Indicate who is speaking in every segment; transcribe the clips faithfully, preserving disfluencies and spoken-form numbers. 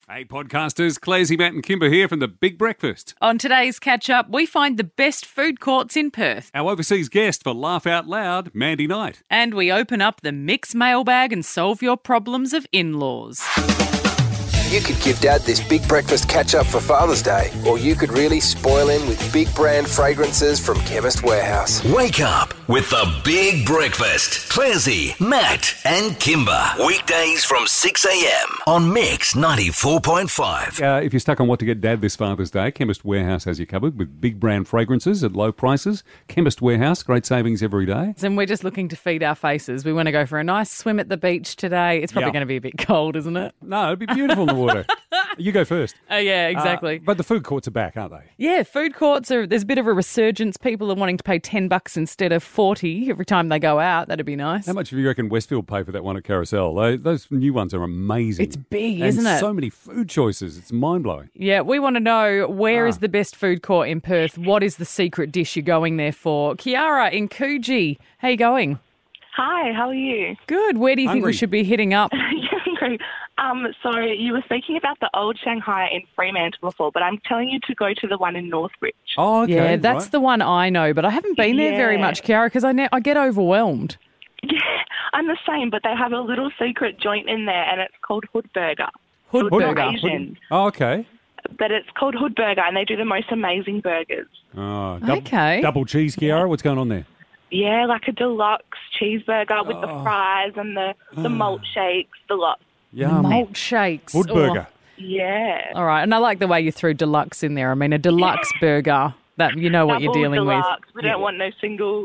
Speaker 1: Hey podcasters, Clazy, Matt and Kimber here from The Big Breakfast.
Speaker 2: On today's catch-up, we find the best food courts in Perth.
Speaker 1: Our overseas guest for Laugh Out Loud, Mandy Knight.
Speaker 2: And we open up the mixed mailbag and solve your problems of in-laws.
Speaker 3: You could give Dad this big breakfast catch-up for Father's Day, or you could really spoil him with big brand fragrances from Chemist Warehouse.
Speaker 4: Wake up with The Big Breakfast. Clazy, Matt and Kimber. Weekdays from six a.m. on Mix ninety-four point five.
Speaker 1: Uh, if you're stuck on what to get Dad this Father's Day, Chemist Warehouse has you covered with big brand fragrances at low prices. Chemist Warehouse, great savings every day.
Speaker 2: And we're just looking to feed our faces. We want to go for a nice swim at the beach today. It's probably
Speaker 1: Yeah.
Speaker 2: going to be a bit cold, isn't it?
Speaker 1: No, it'd be beautiful in the water. You go first.
Speaker 2: Oh, yeah, exactly.
Speaker 1: Uh, but the food courts are back, aren't they?
Speaker 2: Yeah, food courts, are. There's a bit of a resurgence. People are wanting to pay ten bucks instead of forty every time they go out. That'd be nice.
Speaker 1: How much do you reckon Westfield pay for that one at Carousel? They, those new ones are amazing.
Speaker 2: It's big,
Speaker 1: and
Speaker 2: isn't it?
Speaker 1: so many food choices. It's mind-blowing.
Speaker 2: Yeah, we want to know where
Speaker 1: Ah.
Speaker 2: is the best food court in Perth? What is the secret dish you're going there for? Kiara in Coogee, how you going?
Speaker 5: Hi, how are you?
Speaker 2: Good. Where do you think
Speaker 1: Hungry.
Speaker 2: we should be hitting up?
Speaker 5: um, so you were speaking about the old Shanghai in Fremantle before, but I'm telling you to go to the one in Northbridge.
Speaker 1: Oh, okay.
Speaker 2: yeah, that's
Speaker 1: right.
Speaker 2: the one I know, but I haven't been there very
Speaker 5: Yeah.
Speaker 2: much, Kiara, because I, ne- I get overwhelmed.
Speaker 5: Yeah, I'm the same, but they have a little secret joint in there, and it's called Hood Burger.
Speaker 2: Hood
Speaker 5: So it's not
Speaker 2: Burger.
Speaker 5: Asian,
Speaker 1: Oh, okay.
Speaker 5: but it's called Hood Burger, and they do the most amazing burgers.
Speaker 1: Oh, dub-
Speaker 2: Okay.
Speaker 1: Double cheese, Kiara. What's going on there?
Speaker 5: Yeah, like a deluxe cheeseburger with the
Speaker 1: Oh.
Speaker 5: fries and the, the malt shakes, the lot.
Speaker 1: Yum.
Speaker 2: Malt shakes.
Speaker 1: Wood
Speaker 2: Oh.
Speaker 1: burger.
Speaker 5: Yeah.
Speaker 2: All right, and I like the way you threw deluxe in there. I mean, a deluxe burger, that you know what you're
Speaker 5: Double
Speaker 2: dealing
Speaker 5: deluxe. We don't want no single.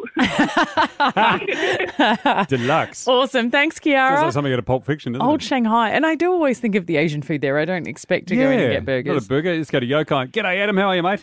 Speaker 1: Deluxe.
Speaker 2: with. Awesome. Thanks,
Speaker 1: Sounds
Speaker 2: Kiara.
Speaker 1: like something out of Pulp Fiction, doesn't
Speaker 2: Old
Speaker 1: it?
Speaker 2: Shanghai. And I do always think of the Asian food there. I don't expect to go in and get burgers.
Speaker 1: Not a burger. Let's go to Yokai. G'day, Adam. How are you, mate?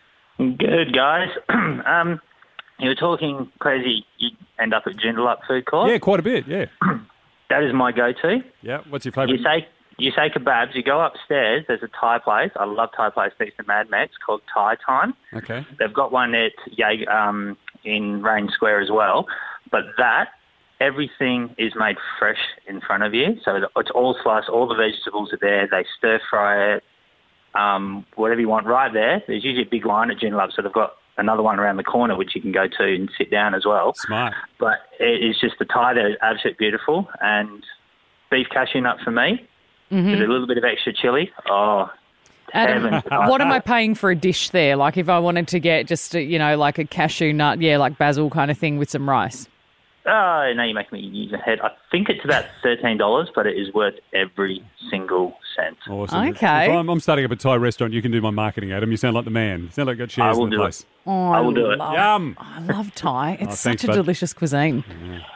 Speaker 6: Good, guys. um, you were talking crazy. You end up at Joondalup Food Court.
Speaker 1: Yeah, quite a bit, yeah.
Speaker 6: That is my go-to.
Speaker 1: Yeah, what's your
Speaker 6: You
Speaker 1: favourite?
Speaker 6: say you say kebabs. You go upstairs. There's a Thai place. I love Thai place next to Mad Max called Thai Time.
Speaker 1: Okay.
Speaker 6: They've got one at Yag, um, in Range Square as well. But that everything is made fresh in front of you. So it's all sliced. All the vegetables are there. They stir fry it. Um, whatever you want right there. There's usually a big line at Joondalup, so they've got another one around the corner which you can go to and sit down as well.
Speaker 1: Smart.
Speaker 6: But it is just the Thai there is absolutely beautiful, and beef cashew nut for me with a little bit of extra chili. Oh,
Speaker 2: Adam,
Speaker 6: heaven.
Speaker 2: what am I paying for a dish there? Like if I wanted to get just, a, you know, like a cashew nut, yeah, like basil kind of thing with some rice.
Speaker 6: Oh, now you make me use a head. I think it's about thirteen dollars, but it is worth every single cent.
Speaker 1: Awesome.
Speaker 2: Okay.
Speaker 1: If I'm, I'm starting up a Thai restaurant. You can do my marketing, Adam. You sound like the man. You sound like you got
Speaker 6: I
Speaker 1: shares
Speaker 6: will
Speaker 1: in the
Speaker 6: do it.
Speaker 1: place.
Speaker 2: Oh,
Speaker 6: I will do it.
Speaker 2: love,
Speaker 1: Yum.
Speaker 2: I love Thai. It's
Speaker 1: Oh, thanks,
Speaker 2: such a
Speaker 1: bud.
Speaker 2: delicious cuisine.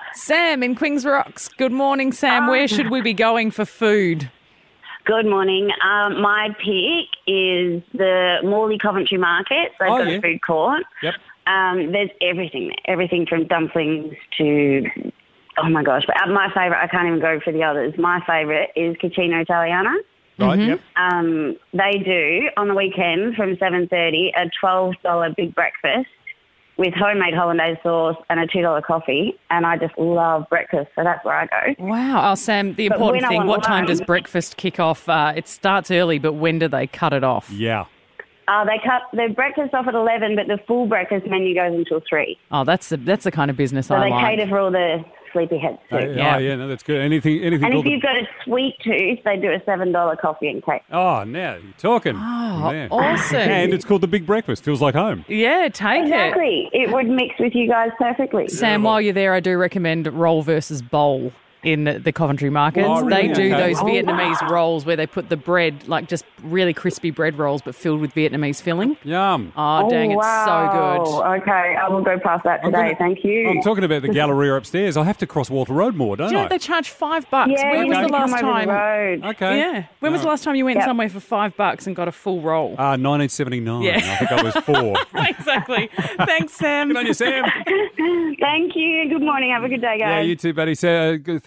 Speaker 2: Sam in Queen's Rocks. Good morning, Sam. Where should we be going for food?
Speaker 7: Good morning. Um, my pick is the Morley Coventry Market. They've
Speaker 1: Oh,
Speaker 7: got
Speaker 1: yeah.
Speaker 7: a food court.
Speaker 1: Yep.
Speaker 7: Um, there's everything there. Everything from dumplings to, oh my gosh. But my favourite, I can't even go for the others. My favourite is Cucina Italiana.
Speaker 1: Right, yep.
Speaker 7: Um, they do, on the weekend from seven thirty, a twelve dollars big breakfast with homemade hollandaise sauce and a two dollars coffee. And I just love breakfast, so that's where I go.
Speaker 2: Wow. Oh, Sam, the
Speaker 7: But
Speaker 2: important
Speaker 7: when I
Speaker 2: thing,
Speaker 7: want
Speaker 2: what time
Speaker 7: lunch-
Speaker 2: does breakfast kick off? Uh, it starts early, but when do they cut it off?
Speaker 1: Yeah.
Speaker 7: Uh, they cut the breakfast off at eleven, but the full breakfast menu goes until three.
Speaker 2: Oh, that's the, that's the kind of business
Speaker 7: So
Speaker 2: I
Speaker 7: they
Speaker 2: like.
Speaker 7: cater for all the sleepyheads too.
Speaker 1: Oh,
Speaker 2: Yeah.
Speaker 1: yeah, no, that's good. Anything, anything.
Speaker 7: And
Speaker 1: called
Speaker 7: if
Speaker 1: the-
Speaker 7: you've got a sweet tooth, they do a seven dollars coffee and cake.
Speaker 1: Oh, now you're talking.
Speaker 2: Oh,
Speaker 1: Yeah.
Speaker 2: awesome.
Speaker 1: And it's called the Big Breakfast. Feels like home.
Speaker 2: Yeah, take it.
Speaker 7: Exactly. It would mix with you guys perfectly.
Speaker 2: Sam, while you're there, I do recommend roll versus bowl in the Coventry markets.
Speaker 1: Oh, really?
Speaker 2: They do
Speaker 1: Okay.
Speaker 2: those
Speaker 7: Oh,
Speaker 2: Vietnamese
Speaker 7: wow.
Speaker 2: rolls where they put the bread, like just really crispy bread rolls, but filled with Vietnamese filling.
Speaker 1: Yum.
Speaker 2: Oh, dang, it's
Speaker 7: wow.
Speaker 2: so good.
Speaker 7: Okay, I will go past that
Speaker 1: I'm
Speaker 7: today.
Speaker 1: gonna-
Speaker 7: Thank you.
Speaker 1: I'm talking about the Galleria upstairs. I have to cross Walter Road more, don't
Speaker 2: Do you know
Speaker 1: I?
Speaker 2: they charge five bucks?
Speaker 7: Yeah,
Speaker 2: when
Speaker 7: you
Speaker 2: was
Speaker 7: can
Speaker 2: the last
Speaker 7: come over
Speaker 2: time?
Speaker 7: the road.
Speaker 1: Okay.
Speaker 2: Yeah. When was the last time you went
Speaker 7: Yep.
Speaker 2: somewhere for five bucks and got a full roll?
Speaker 1: Uh, nineteen seventy-nine.
Speaker 2: Yeah.
Speaker 1: I think I was four.
Speaker 2: Exactly. Thanks, Sam.
Speaker 1: Good on you, Sam.
Speaker 7: Thank you. Good morning. Have a good day, guys.
Speaker 1: Yeah, you too, buddy. So, uh, good-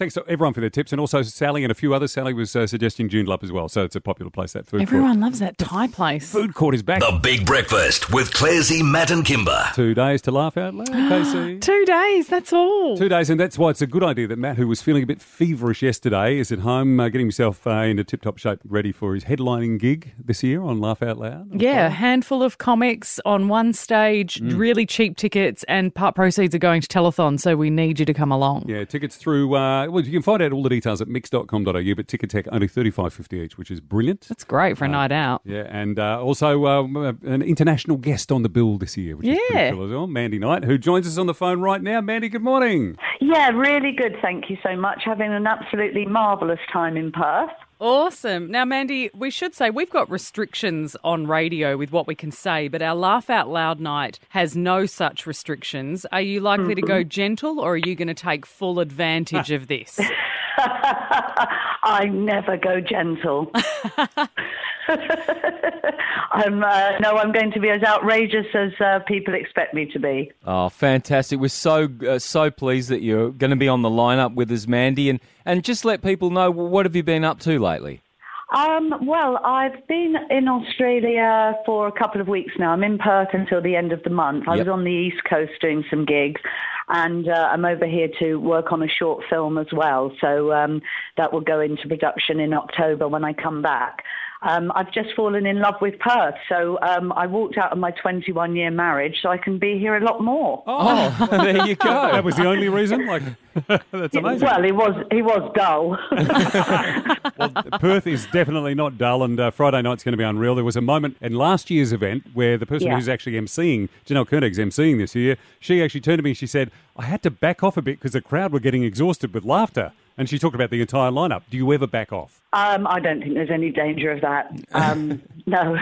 Speaker 1: thanks to everyone for their tips, and also Sally and a few others. Sally was uh, suggesting Joondalup as well, so it's a popular place, that food
Speaker 2: Everyone
Speaker 1: court.
Speaker 2: loves that Thai place.
Speaker 1: Food court is back.
Speaker 4: The Big Breakfast with Clarsey, Matt and Kimber.
Speaker 1: Two days to laugh out loud, K C.
Speaker 2: Two days, that's all.
Speaker 1: Two days, and that's why it's a good idea that Matt, who was feeling a bit feverish yesterday, is at home uh, getting himself uh, into tip-top shape, ready for his headlining gig this year on Laugh Out Loud.
Speaker 2: Yeah, a handful of comics on one stage,
Speaker 1: Mm.
Speaker 2: really cheap tickets, and part proceeds are going to telethon, so we need you to come along.
Speaker 1: Yeah, tickets through, uh, well, you can find out all the details at mix dot com dot a u, but Ticketek only thirty-five fifty each, which is brilliant.
Speaker 2: That's great for a night out.
Speaker 1: Yeah, and uh, also um, uh, an international guest on the bill this year, which is
Speaker 2: Yeah.
Speaker 1: pretty cool as well. Mandy Knight, who joins us on the phone right now. Mandy, good morning.
Speaker 8: Yeah, really good. Thank you so much. Having an absolutely marvellous time in Perth.
Speaker 2: Awesome. Now, Mandy, we should say we've got restrictions on radio with what we can say, but our Laugh Out Loud night has no such restrictions. Are you likely to go gentle, or are you going to take full advantage of this?
Speaker 8: I never go gentle. I'm uh, no, I'm going to be as outrageous as uh, people expect me to be.
Speaker 9: Oh, fantastic. We're so uh, so pleased that you're going to be on the lineup with us, Mandy. And, and just let people know, what have you been up to lately?
Speaker 8: Um, well, I've been in Australia for a couple of weeks now. I'm in Perth until the end of the month. I
Speaker 9: Yep.
Speaker 8: was on the East Coast doing some gigs, and uh, I'm over here to work on a short film as well. So um, that will go into production in October when I come back. Um, I've just fallen in love with Perth, so um, I walked out of my twenty-one-year marriage so I can be here a lot more.
Speaker 9: Oh, there you go.
Speaker 1: That was the only reason? Like, that's amazing.
Speaker 8: Well, he was he was dull.
Speaker 1: Well, Perth is definitely not dull, and uh, Friday night's going to be unreal. There was a moment in last year's event where the person
Speaker 8: Yeah.
Speaker 1: who's actually emceeing, Janelle Koenig's emceeing this year, she actually turned to me and she said, I had to back off a bit because the crowd were getting exhausted with laughter. And she talked about the entire lineup. Do you ever back off?
Speaker 8: Um, I don't think there's any danger of that. Um, no.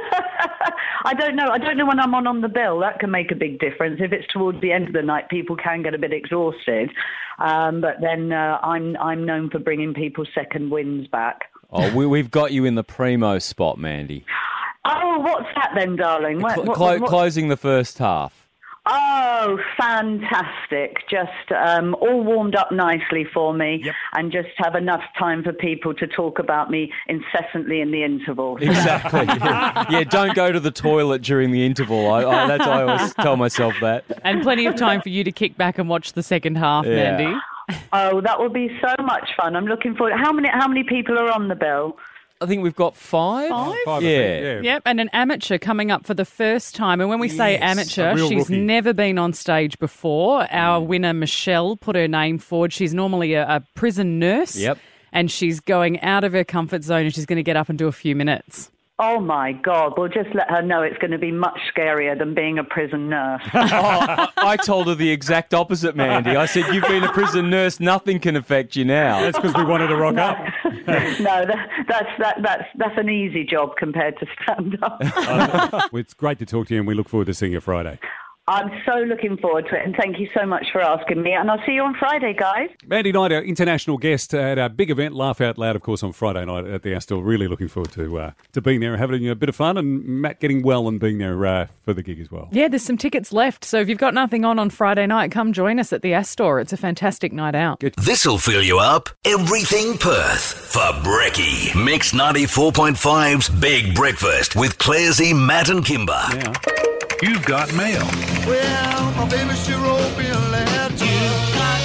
Speaker 8: I don't know. I don't know when I'm on on the bill. That can make a big difference. If it's towards the end of the night, people can get a bit exhausted. Um, but then uh, I'm I'm known for bringing people's second winds back.
Speaker 9: Oh, we, we've got you in the primo spot, Mandy.
Speaker 8: Oh, what's that then, darling? What,
Speaker 9: Cl-
Speaker 8: what-
Speaker 9: clo-
Speaker 8: what-
Speaker 9: closing the first half.
Speaker 8: Oh, fantastic. Just um, all warmed up nicely for me,
Speaker 1: Yep.
Speaker 8: and just have enough time for people to talk about me incessantly in the interval.
Speaker 9: Exactly. yeah. Yeah, don't go to the toilet during the interval. I, I, that's I always tell myself that.
Speaker 2: And plenty of time for you to kick back and watch the second half,
Speaker 9: Yeah.
Speaker 2: Mandy.
Speaker 8: Oh, that will be so much fun. I'm looking forward. How many how many people are on the bill?
Speaker 9: I think we've got five.
Speaker 2: Five?
Speaker 1: Five, I
Speaker 9: Yeah.
Speaker 1: think, yeah.
Speaker 2: Yep, and an amateur coming up for the first time. And when we say
Speaker 1: Yes,
Speaker 2: amateur,
Speaker 1: a real
Speaker 2: she's
Speaker 1: rookie.
Speaker 2: never been on stage before. Our winner, Michelle, put her name forward. She's normally a, a prison nurse.
Speaker 9: Yep.
Speaker 2: And she's going out of her comfort zone, and she's going to get up and do a few minutes.
Speaker 8: Oh my God! Well, just let her know it's going to be much scarier than being a prison nurse.
Speaker 9: Oh, I, I told her the exact opposite, Mandy. I said, you've been a prison nurse, nothing can affect you now.
Speaker 1: That's because we wanted to rock up.
Speaker 8: No, that, that's that, that's that's an easy job compared to stand up.
Speaker 1: Well, it's great to talk to you, and we look forward to seeing you Friday.
Speaker 8: I'm so looking forward to it, and thank you so much for asking me. And I'll see you on Friday, guys.
Speaker 1: Mandy Knight, our international guest at our big event, Laugh Out Loud, of course, on Friday night at the Astor. Really looking forward to uh, to being there and having a bit of fun, and Matt getting well and being there uh, for the gig as well.
Speaker 2: Yeah, there's some tickets left. So if you've got nothing on on Friday night, come join us at the Astor. It's a fantastic night out.
Speaker 4: This'll fill you up. Everything Perth for Brekkie. Mix ninety-four point five's Big Breakfast with Clarsey, Matt and Kimber.
Speaker 1: Now,
Speaker 10: You've got mail.
Speaker 11: Well, my baby, she wrote me a letter. You've got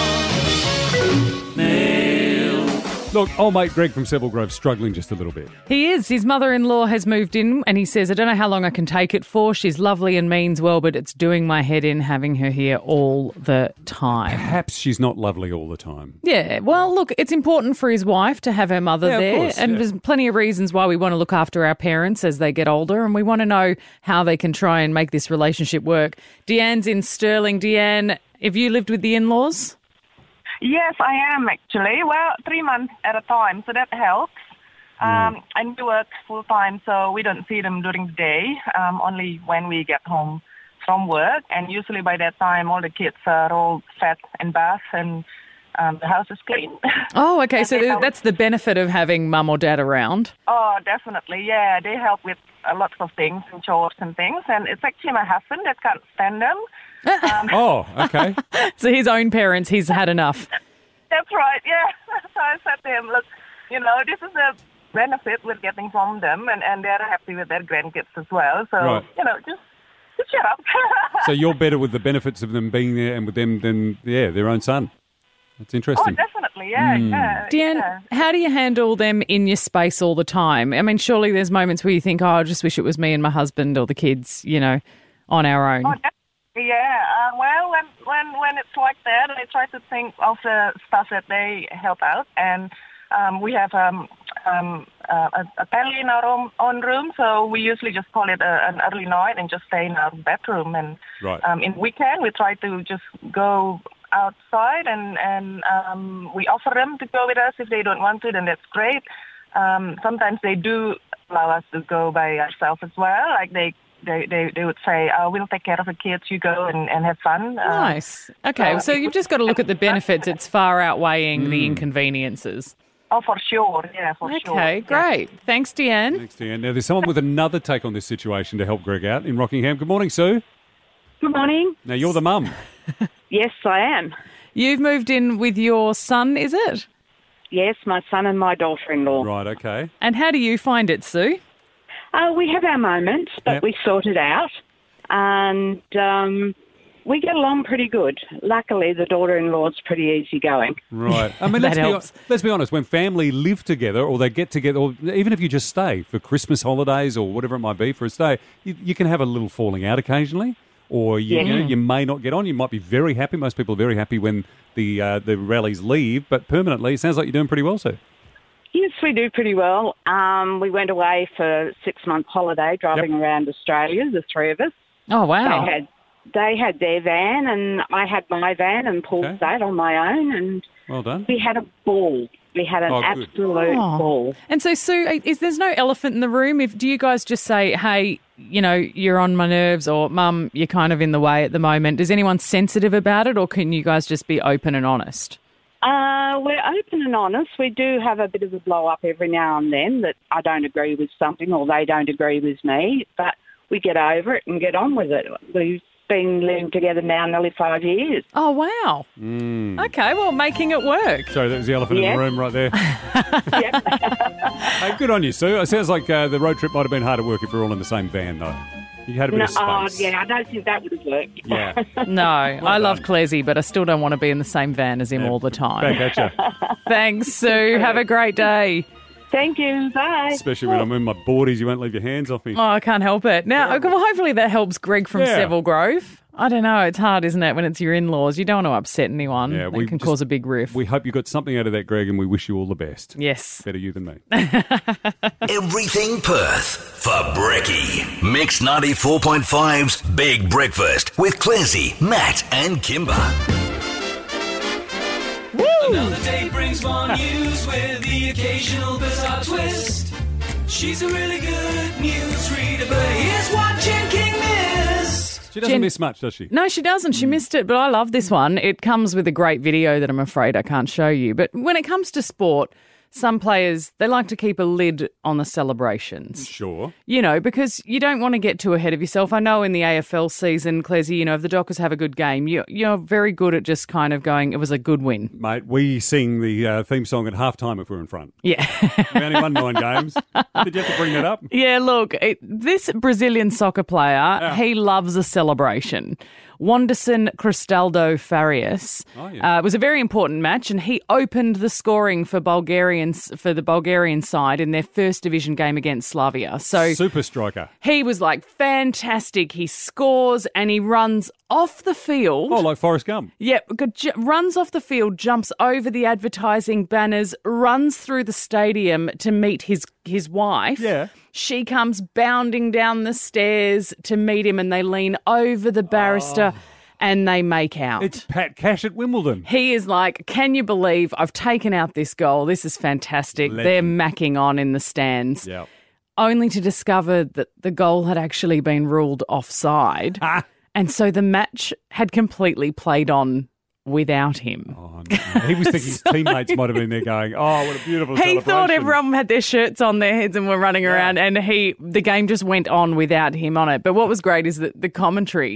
Speaker 11: some mail.
Speaker 1: look, old mate Greg from Seville Grove's struggling just a little bit.
Speaker 2: He is. His mother-in-law has moved in, and he says, I don't know how long I can take it for. She's lovely and means well, but it's doing my head in having her here all the time.
Speaker 1: Perhaps she's not lovely all the time.
Speaker 2: Yeah, well, look, it's important for his wife to have her mother
Speaker 1: Yeah, of
Speaker 2: there,
Speaker 1: course,
Speaker 2: and
Speaker 1: yeah.
Speaker 2: there's plenty of reasons why we want to look after our parents as they get older, and we want to know how they can try and make this relationship work. Deanne's in Stirling. Deanne, have you lived with the in-laws?
Speaker 5: Yes, I am actually. Well, three months at a time, so that helps. Um, and we work full time, so we don't see them during the day, um, only when we get home from work. And usually by that time, all the kids are all fed and bathed, and um, the house is clean.
Speaker 2: Oh, okay,
Speaker 5: And
Speaker 2: so
Speaker 5: they help-
Speaker 2: that's the benefit of having mum or dad around.
Speaker 5: Oh, definitely, yeah. They help with a lot of things and chores and things. And it's actually my husband that can't stand them. Um,
Speaker 1: Oh, okay.
Speaker 2: So his own parents, he's had enough.
Speaker 5: That's right, yeah. So I said to him, look, you know, this is a benefit we're getting from them, and, and they're happy with their grandkids as well. So,
Speaker 1: Right.
Speaker 5: you know, just, just shut up.
Speaker 1: So you're better with the benefits of them being there and with them than, yeah, their own son. That's
Speaker 5: Oh,
Speaker 1: interesting.
Speaker 5: definitely, yeah,
Speaker 1: Mm.
Speaker 5: yeah.
Speaker 2: Deanne,
Speaker 5: yeah.
Speaker 2: how do you handle them in your space all the time? I mean, surely there's moments where you think, oh, I just wish it was me and my husband or the kids, you know, on our own.
Speaker 5: Oh, definitely, yeah. Uh, well, when, when, when it's like that, I try to think of the stuff that they help out. And um, we have um, um, uh, a, a telly in our own, own room, so we usually just call it a, an early night and just stay in our bedroom. And
Speaker 1: Right.
Speaker 5: um, in weekend, we try to just go outside, and, and um, we offer them to go with us. If they don't want to, then that's great. Um, sometimes they do allow us to go by ourselves as well. Like they, they, they, they would say, oh, we'll take care of the kids, you go and, and have fun. Uh,
Speaker 2: Nice. Okay,
Speaker 5: uh,
Speaker 2: so you've just got to look at the benefits. It's far outweighing the inconveniences.
Speaker 5: Oh, for sure, yeah, for sure.
Speaker 2: Okay,
Speaker 5: Yeah.
Speaker 2: great. Thanks, Deanne.
Speaker 1: Thanks, Deanne. Now, there's someone with another take on this situation to help Greg out in Rockingham. Good morning, Sue.
Speaker 12: Good morning.
Speaker 1: Now, you're the mum.
Speaker 12: Yes, I am.
Speaker 2: You've moved in with your son, is it?
Speaker 12: Yes, my son and my daughter-in-law.
Speaker 1: Right, okay.
Speaker 2: And how do you find it, Sue?
Speaker 12: Uh, we have our moments, but
Speaker 1: Yep.
Speaker 12: we sort it out. And um, we get along pretty good. Luckily, the daughter-in-law's pretty easygoing.
Speaker 1: Right. I mean,
Speaker 2: That
Speaker 1: let's, be,
Speaker 2: helps.
Speaker 1: let's be honest. When family live together or they get together, or even if you just stay for Christmas holidays or whatever it might be for a stay, you, you can have a little falling out occasionally. Or you,
Speaker 12: Yeah.
Speaker 1: you, know, you may not get on. You might be very happy. Most people are very happy when the uh, the rallies leave. But permanently, it sounds like you're doing pretty well, Sue.
Speaker 12: Yes, we do pretty well. Um, we went away for a six-month holiday, driving
Speaker 1: Yep.
Speaker 12: around Australia, the three of us.
Speaker 2: Oh, wow.
Speaker 12: They had they had their van, and I had my van, and Paul
Speaker 1: Okay.
Speaker 12: stayed on my own, and
Speaker 1: Well done.
Speaker 12: we had a ball. We had an
Speaker 1: Oh, good.
Speaker 12: absolute
Speaker 2: Oh.
Speaker 12: ball.
Speaker 2: And so, Sue, is there's no elephant in the room? If do you guys just say, "Hey, you know, you're on my nerves," or "Mum, you're kind of in the way at the moment"? Is anyone sensitive about it, or can you guys just be open and honest?
Speaker 12: Uh, we're open and honest. We do have a bit of a blow up every now and then that I don't agree with something or they don't agree with me, but we get over it and get on with it. We've been living together now nearly five years.
Speaker 2: Oh, wow.
Speaker 1: Mm.
Speaker 2: Okay, well, making it work.
Speaker 1: Sorry, that was the elephant in
Speaker 12: Yeah.
Speaker 1: the room right there. Hey, good on you, Sue. It sounds like uh, the road trip might have been hard at work if we're all in the same van, though. You had a bit
Speaker 12: No,
Speaker 1: of
Speaker 12: oh,
Speaker 1: space.
Speaker 12: yeah, I don't think that would have worked.
Speaker 1: Yeah.
Speaker 2: No, I love
Speaker 1: done.
Speaker 2: Clezzy, but I still don't want to be in the same van as him
Speaker 1: Yeah,
Speaker 2: all the time.
Speaker 1: Back at you.
Speaker 2: Thanks, Sue. Have a great day.
Speaker 12: Thank you. Bye.
Speaker 1: Especially when I'm in my boardies, you won't leave your hands off me.
Speaker 2: Oh, I can't help it. Now, well, hopefully that helps Greg from
Speaker 1: Yeah.
Speaker 2: Seville Grove. I don't know. It's hard, isn't it, when it's your in-laws? You don't want to upset anyone.
Speaker 1: Yeah,
Speaker 2: That
Speaker 1: we
Speaker 2: can
Speaker 1: just-
Speaker 2: cause a big riff.
Speaker 1: We hope you got something out of that, Greg, and we wish you all the best.
Speaker 2: Yes.
Speaker 1: Better you than me.
Speaker 4: Everything Perth for Brekkie. Mix ninety-four point five's Big Breakfast with Clancy, Matt and Kimber.
Speaker 11: Another day brings more news with the occasional bizarre twist. She's a really good news reader, but here's what Jen King missed.
Speaker 1: She doesn't
Speaker 2: Jen-
Speaker 1: miss much, does she?
Speaker 2: No, she doesn't. She missed it, but I love this one. It comes with a great video that I'm afraid I can't show you. But when it comes to sport, some players, they like to keep a lid on the celebrations.
Speaker 1: Sure.
Speaker 2: You know, because you don't want to get too ahead of yourself. I know in the A F L season, Clezzy, you know, if the Dockers have a good game, you, you're very good at just kind of going, it was a good win.
Speaker 1: Mate, we sing the uh, theme song at halftime if we're in front.
Speaker 2: Yeah.
Speaker 1: We only won nine games. Did you have to bring that up?
Speaker 2: Yeah, look, it, this Brazilian soccer player, he loves a celebration. Wanderson Cristaldo Farias.
Speaker 1: Oh, yeah.
Speaker 2: Uh, it was a very important match, and he opened the scoring for Bulgarians for the Bulgarian side in their first division game against Slavia. So
Speaker 1: Super striker.
Speaker 2: he was like fantastic. He scores and he runs off the field.
Speaker 1: Oh, like Forrest Gump.
Speaker 2: Yeah, good, ju- runs off the field, jumps over the advertising banners, runs through the stadium to meet his his wife.
Speaker 1: Yeah.
Speaker 2: She comes bounding down the stairs to meet him, and they lean over the barrister and they make out.
Speaker 1: It's Pat Cash at Wimbledon.
Speaker 2: He is like, can you believe I've taken out this goal? This is fantastic.
Speaker 1: Legend.
Speaker 2: They're macking on in the stands.
Speaker 1: Yeah.
Speaker 2: Only to discover that the goal had actually been ruled offside. And so the match had completely played on without him.
Speaker 1: Oh, no. He was thinking his teammates might have been there going, oh, what a beautiful
Speaker 2: He
Speaker 1: celebration.
Speaker 2: thought everyone had their shirts on their heads and were running around, and he the game just went on without him on it. But what was great is that the commentary,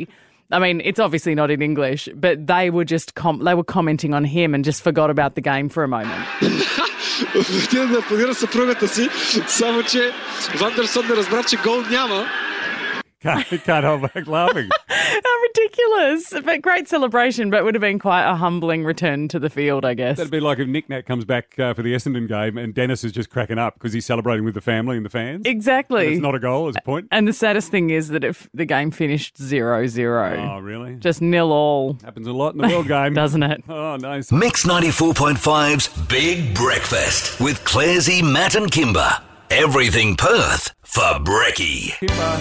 Speaker 2: I mean, it's obviously not in English, but they were just com- they were commenting on him and just forgot about the game for a moment.
Speaker 13: Отиде да аплодира съпругата си, само че Вандерсон не разбра, че гол няма.
Speaker 1: Can't, can't hold back laughing.
Speaker 2: How ridiculous. But great celebration, but would have been quite a humbling return to the field, I guess.
Speaker 1: That'd be like if Nick Nat comes back uh, for the Essendon game and Dennis is just cracking up because he's celebrating with the family and the fans.
Speaker 2: Exactly.
Speaker 1: And it's not a goal, it's a point.
Speaker 2: And the saddest thing is that if the game finished zero zero.
Speaker 1: Oh, really?
Speaker 2: Just nil all.
Speaker 1: Happens a lot in the world game.
Speaker 2: Doesn't it?
Speaker 1: Oh, nice.
Speaker 4: Mix ninety-four point five's Big Breakfast with Clarsey, Matt and Kimber. Everything Perth for Brekkie.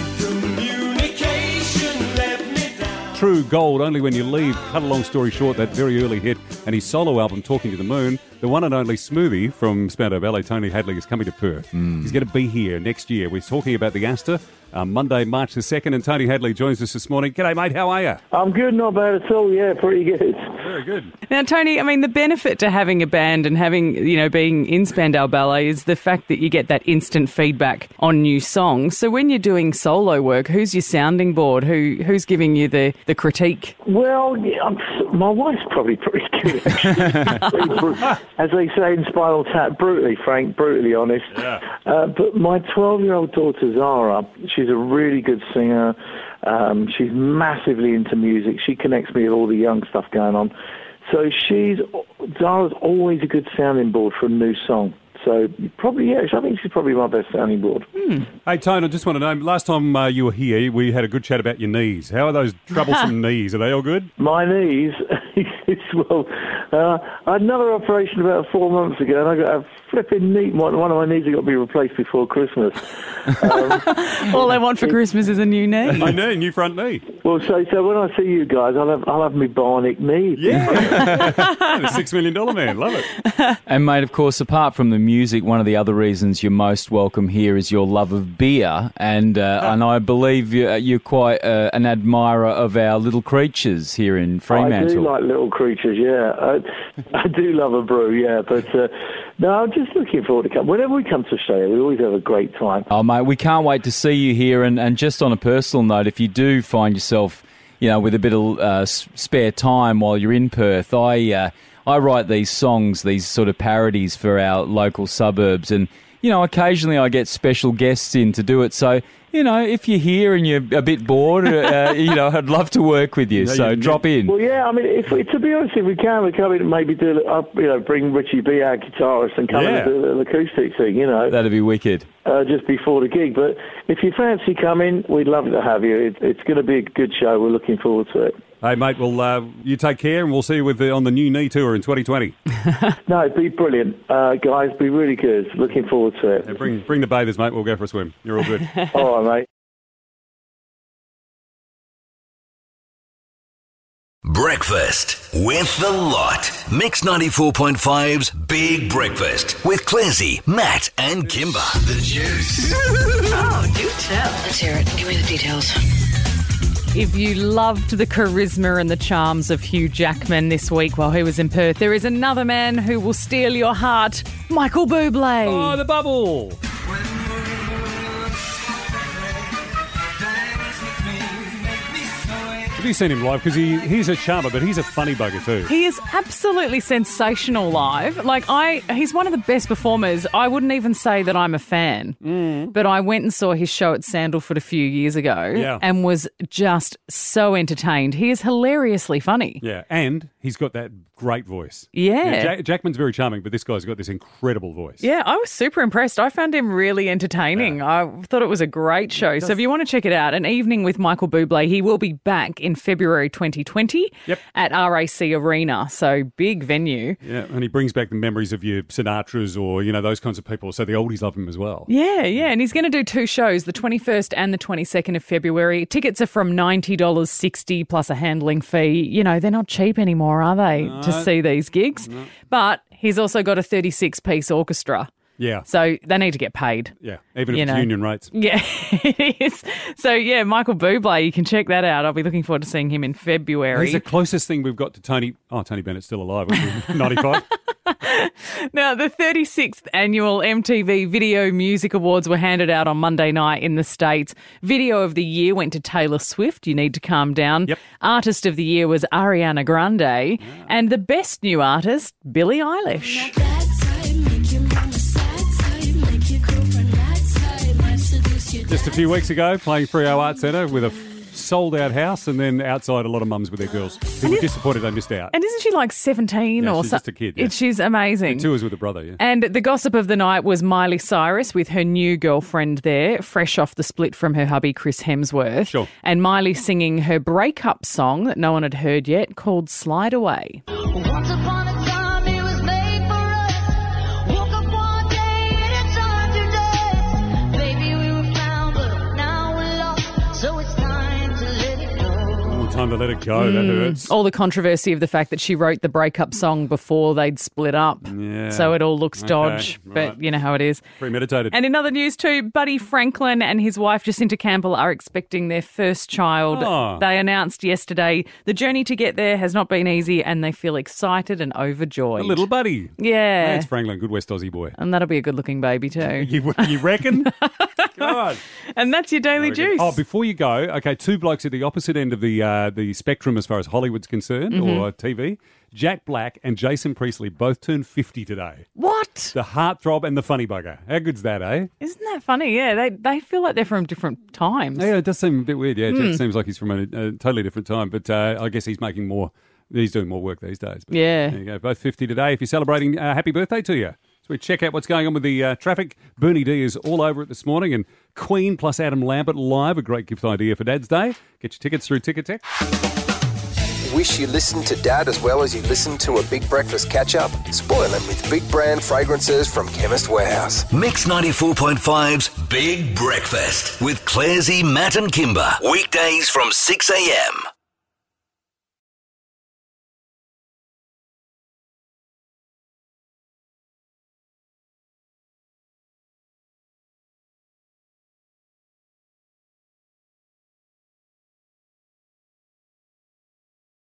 Speaker 1: True gold only when you leave. Cut a long story short, that very early hit and his solo album, Talking to the Moon, the one and only Smoothie from Spandau Ballet, Tony Hadley, is coming to Perth. Mm. He's going to be here next year. We're talking about the Astor, uh, Monday, March the second, and Tony Hadley joins us this morning. G'day, mate. How are you?
Speaker 14: I'm good, not bad at all. Yeah, pretty good.
Speaker 1: Very good.
Speaker 2: Now, Tony, I mean, the benefit to having a band and having, you know, being in Spandau Ballet is the fact that you get that instant feedback on new songs. So when you're doing solo work, who's your sounding board? Who Who's giving you the, the critique?
Speaker 14: Well, yeah, I'm, my wife's probably pretty good, actually. As they say in Spinal Tap, brutally frank, brutally honest.
Speaker 1: Yeah.
Speaker 14: Uh, but my twelve-year-old daughter, Zara, she's a really good singer. Um, she's massively into music. She connects me with all the young stuff going on. So she's Zara's always a good sounding board for a new song. So probably, yeah, I think she's probably my best sounding board.
Speaker 1: Hmm. Hey, Tone, I just want to know, last time uh, you were here, we had a good chat about your knees. How are those troublesome knees? Are they all good?
Speaker 14: My knees? well, uh, I had another operation about four months ago, and I got a flipping knee. One, one of my knees had got to be replaced before Christmas. Um,
Speaker 2: all I want for Christmas is a new knee.
Speaker 1: A knee, new front knee.
Speaker 14: Well, so so when I see you guys, I'll have I'll have my bionic knee.
Speaker 1: Yeah, the six million dollar man, love it.
Speaker 9: And mate, of course, apart from the music, one of the other reasons you're most welcome here is your love of beer, and uh, and I believe you're, you're quite uh, an admirer of our little creatures here in Fremantle.
Speaker 14: I do like little creatures, yeah. I, I do love a brew, yeah. But uh, no, I'm just looking forward to come. Whenever we come to Australia, we always have a great time.
Speaker 9: Oh, mate, we can't wait to see you here. And, and just on a personal note, if you do find yourself, you know, with a bit of uh, spare time while you're in Perth, I uh, I write these songs, these sort of parodies for our local suburbs, and you know, occasionally I get special guests in to do it. So, you know, if you're here and you're a bit bored, uh, you know, I'd love to work with you.
Speaker 14: No,
Speaker 9: so
Speaker 14: you,
Speaker 9: drop in.
Speaker 14: Well, yeah, I mean, if we, to be honest, if we can, we come in and maybe do, uh, you know, bring Richie B, our guitarist, and come
Speaker 9: Yeah.
Speaker 14: in and do a little acoustic thing, you know.
Speaker 9: That'd be wicked.
Speaker 14: Uh, just before the gig. But if you fancy coming, we'd love to have you. It, it's going to be a good show. We're looking forward to it.
Speaker 1: Hey, mate, well, uh, you take care, and we'll see you with the, on the new knee tour in twenty twenty.
Speaker 14: No, it'd be brilliant. Uh, guys, be really good. Looking forward to it.
Speaker 1: Yeah, bring, bring the bathers, mate. We'll go for a swim. You're all good.
Speaker 14: All right, mate.
Speaker 4: Breakfast with the lot. Mix ninety-four point five's Big Breakfast with Clarsey, Matt and Kimber. The juice.
Speaker 15: Oh, do tell. Let's hear it. Give me the details.
Speaker 2: If you loved the charisma and the charms of Hugh Jackman this week while he was in Perth, there is another man who will steal your heart, Michael Bublé.
Speaker 1: Oh, the bubble. Have you seen him live? Because he, he's a charmer, but he's a funny bugger too.
Speaker 2: He is absolutely sensational live. Like, I, he's one of the best performers. I wouldn't even say that I'm a fan,
Speaker 1: mm.
Speaker 2: but I went and saw his show at Sandalford a few years ago
Speaker 1: Yeah.
Speaker 2: and was just so entertained. He is hilariously funny.
Speaker 1: Yeah, and he's got that great voice.
Speaker 2: Yeah.
Speaker 1: Jack, Jackman's very charming, but this guy's got this incredible voice.
Speaker 2: Yeah, I was super impressed. I found him really entertaining. I thought it was a great show. So if you want to check it out, An Evening with Michael Bublé, he will be back in February twenty twenty
Speaker 1: Yep.
Speaker 2: at R A C Arena. So big venue.
Speaker 1: Yeah, and he brings back the memories of your Sinatras or, you know, those kinds of people. So the oldies love him as well.
Speaker 2: Yeah, yeah. And he's going to do two shows, the twenty-first and the twenty-second of February. Tickets are from ninety dollars sixty plus a handling fee. You know, they're not cheap anymore, are they,
Speaker 1: No.
Speaker 2: to see these gigs?
Speaker 1: No.
Speaker 2: But he's also got a thirty-six piece orchestra.
Speaker 1: Yeah.
Speaker 2: So they need to get paid.
Speaker 1: Yeah, even if
Speaker 2: You
Speaker 1: it's
Speaker 2: know.
Speaker 1: union rates.
Speaker 2: Yeah, it is. So, yeah, Michael Bublé, you can check that out. I'll be looking forward to seeing him in February.
Speaker 1: He's the closest thing we've got to Tony. Oh, Tony Bennett's still alive, isn't he? ninety-five.
Speaker 2: Now, the thirty-sixth annual M T V Video Music Awards were handed out on Monday night in the States. Video of the year went to Taylor Swift, You Need to Calm Down.
Speaker 1: Yep.
Speaker 2: Artist of the year was Ariana Grande. And the best new artist, Billie Eilish.
Speaker 1: Just a few weeks ago, playing Freo Arts Centre with a sold-out house, and then outside a lot of mums with their girls who were disappointed they missed out.
Speaker 2: And isn't she like seventeen
Speaker 1: Yeah,
Speaker 2: or
Speaker 1: she's
Speaker 2: something?
Speaker 1: just a kid, yeah.
Speaker 2: She's amazing.
Speaker 1: She tours with a brother, yeah.
Speaker 2: And the gossip of the night was Miley Cyrus with her new girlfriend there, fresh off the split from her hubby Chris Hemsworth.
Speaker 1: Sure.
Speaker 2: And Miley singing her breakup song that no one had heard yet called Slide Away.
Speaker 11: Once upon a time it was made for us. Woke up one day and it's hard to day. Baby, we were found, but now we're lost. So it's time to let it go.
Speaker 1: Oh, time to let it go. That hurts.
Speaker 2: All the controversy of the fact that she wrote the breakup song before they'd split up.
Speaker 1: Yeah.
Speaker 2: So it all looks
Speaker 1: Okay,
Speaker 2: dodge,
Speaker 1: right.
Speaker 2: but you know how it is.
Speaker 1: Premeditated.
Speaker 2: And in other news too, Buddy Franklin and his wife Jacinta Campbell are expecting their first child.
Speaker 1: Oh.
Speaker 2: They announced yesterday the journey to get there has not been easy and they feel excited and overjoyed.
Speaker 1: A little buddy.
Speaker 2: Yeah.
Speaker 1: Thanks, Franklin. Good West Aussie boy.
Speaker 2: And that'll be a good looking baby too.
Speaker 1: You, you reckon? God.
Speaker 2: And that's your daily
Speaker 1: Very good.
Speaker 2: juice.
Speaker 1: Oh, before you go, okay, two blokes at the opposite end of the uh, the spectrum as far as Hollywood's concerned,
Speaker 2: Mhm.
Speaker 1: or T V. Jack Black and Jason Priestley both turned fifty today.
Speaker 2: What?
Speaker 1: The heartthrob and the funny bugger. How good's that, eh?
Speaker 2: Isn't that funny? Yeah, they they feel like they're from different times.
Speaker 1: Yeah, it does seem a bit weird. Yeah,
Speaker 2: Hmm.
Speaker 1: it seems like he's from a, a totally different time, but uh, I guess he's making more. He's doing more work these days. But
Speaker 2: Yeah.
Speaker 1: There you go. Both fifty today. If you're celebrating, uh, happy birthday to you. So we check out what's going on with the uh, traffic. Bernie D is all over it this morning, and Queen plus Adam Lambert live, a great gift idea for Dad's Day. Get your tickets through Ticketek.
Speaker 3: Wish you listened to Dad as well as you listened to a Big Breakfast catch-up? Spoil it with big brand fragrances from Chemist Warehouse.
Speaker 4: Mix ninety-four point five's Big Breakfast with Clarsey, Matt and Kimber. Weekdays from six a.m.